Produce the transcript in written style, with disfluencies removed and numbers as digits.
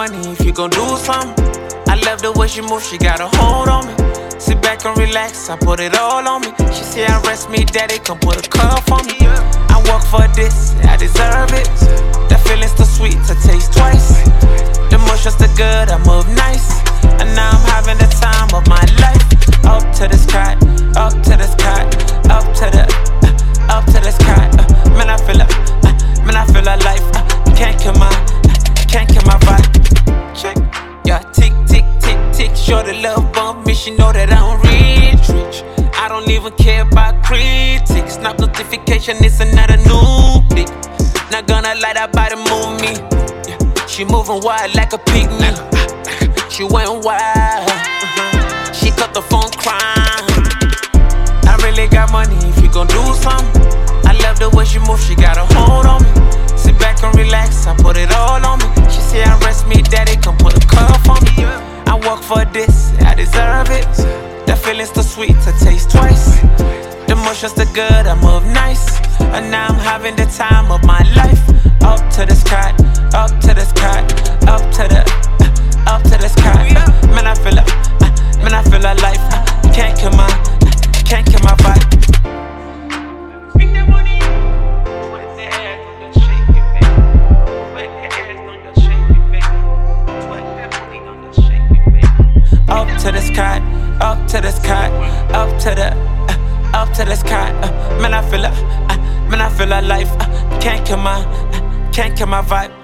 money if you gon' do something. I love the way she moves, she got a hold on me. Sit back and relax, I put it all on me. She say I rest me, daddy, come put a cuff on me. I work for this, I deserve it. That feeling's too sweet to taste twice. The motion's too good, I move nice. And now I'm having the time of my life. Up to the sky, up to the sky, up to the sky. Man, I feel alive. Can't kill my vibe. Check, yeah, tick, tick, tick, tick. Sure the love bump me, she know that I don't reach. I don't even care about critics. Snap notification, it's another new click. Not gonna lie, that body move me. Yeah, she moving wild like a pygmy. She went wild. She cut the phone crying. I really got money if you gon' do something. I love the way she moves, she got a hold on me. Sit back and relax, I put it all on me. She say I rest me, daddy, come put a cuff on me. I work for this, I deserve it. That feeling's too sweet to taste twice. The motion's too good, I move nice. And now I'm having the time of my life. Up to the sky, up to the sky, up to the sky. Man, I feel alive. Can't kill my vibe. Up to the sky, up to the sky, up to the sky. Man, I feel alive. Can't kill my vibe.